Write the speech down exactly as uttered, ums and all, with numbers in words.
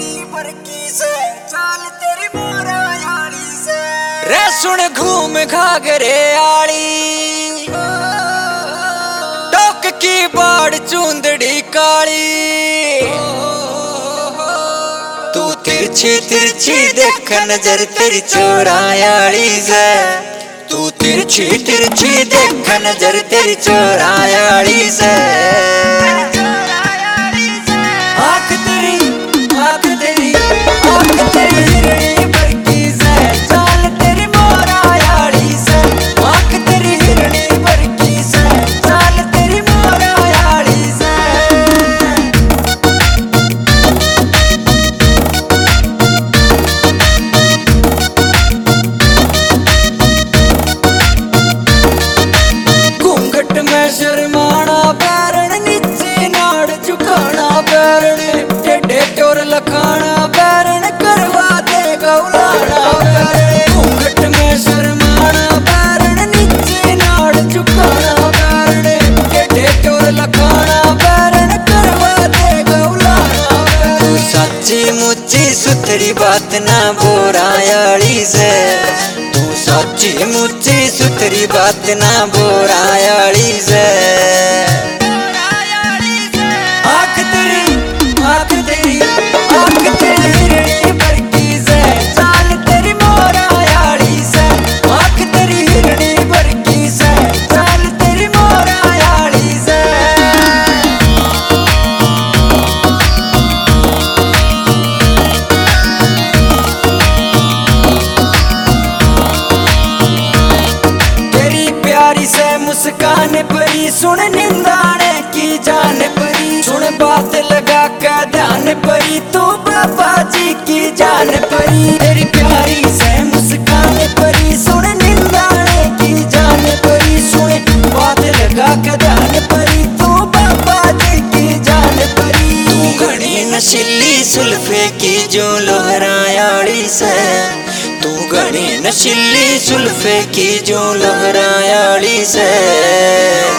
पर की से चाल तेरी मोरा यारी से रे सुन घूम घाघरे आली टोक की बाड़ चूंदड़ी काली तू तिरछी तिरछी देख नजर तेरी चोरायाली से तू तिरछी तिरछी देख नजर तेरी चोरायाली से आँख तेरी आँख तेरी आँख तेरी हिरणी बरकी से चाल तेरी मोरायाली से आँख तेरी हिरणी बरकी से चाल तेरी मोरायाली से घूंघट में शर्माना पैरण नीचे नाड़ झुकाना पैरण टेढ़े टोर लखाना पैरण करवा दे गौलाना पैरण घूंघट में शर्माना पैरण नीचे नाड़ झुकाना पैरण टेढ़े टोर लखाना पैरण करवा दे गौलाना तू सच्ची मुच्ची सुथरी बात ना बोरायाली से तू सच्ची मुच्ची सुथरी बात ना बोरायाली से आँख तेरी आँख तेरी आँख तेरी हिरणी बरकी से चाल तेरी मोरायाली से आँख तेरी हिरणी बरकी से चाल तेरी मोरायाली से तेरी प्यारी से मुस्कान परी सुन निंदाने की जान परी सुन बात लगा के ध्यान परी तू बाबा जी की जान परी तेरी प्यारी से मुस्कान परी सुन निंदाने की जान परी सुन बात लगा के ध्यान परी तू बाबा जी की जान परी तू घड़ी नशीली सुल्फे की जो लोहरायाली से तू घड़ी नशीली सुल्फे की जो लोहरायाली से